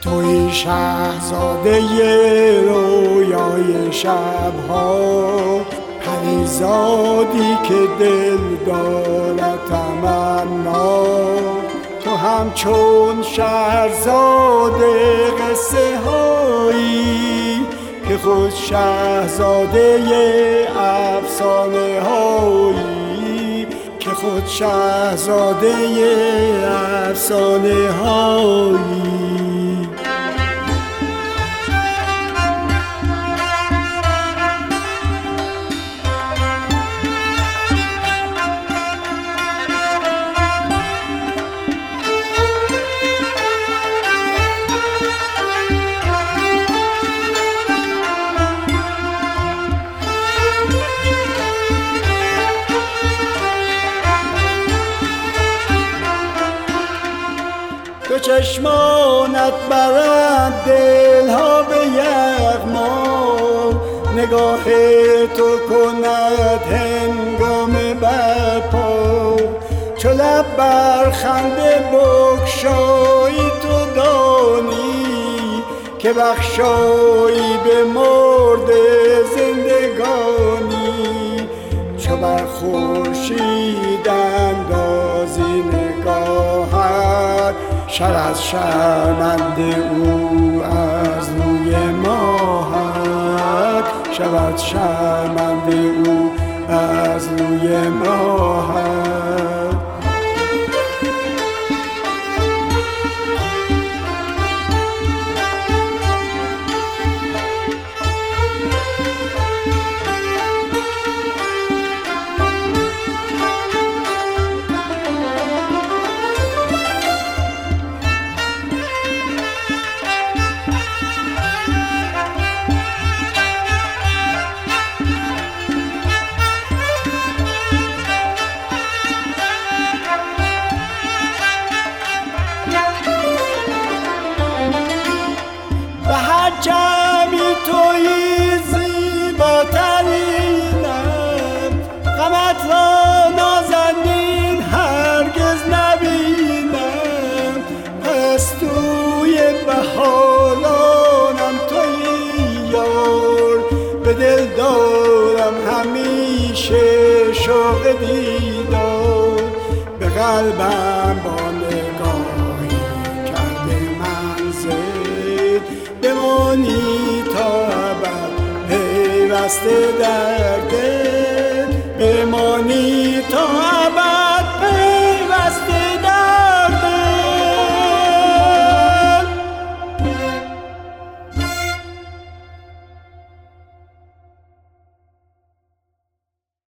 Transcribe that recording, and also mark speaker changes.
Speaker 1: توی شهزاده رویای شبها، پریزادی که دل دارد تمنا. تو همچون شهرزاده قصه هایی که خود شهزاده افسانه هایی، که خود شهزاده افسانه هایی. تو چشمانت برد دلها به یغما، نگاه تو کند هنگام برپا. چو لب بر خنده بگشایی تو دانی، که بخشایی به مرد زندگانی. چو بر خورشید اندازی نگاهت، شر از شرمنده او از روی ماهت. شود شرمنده او از روی ماهت. جمعی تویی زیباترینم، غمت را نازنین هرگز نبینم. پس توی بهارانم تویی یار، به دل دارم همیشه شوق دیدار. به قلبم با نگاهی کرده منزل، بمانی تا ابد پیوسته در دل، بمانی تا ابد.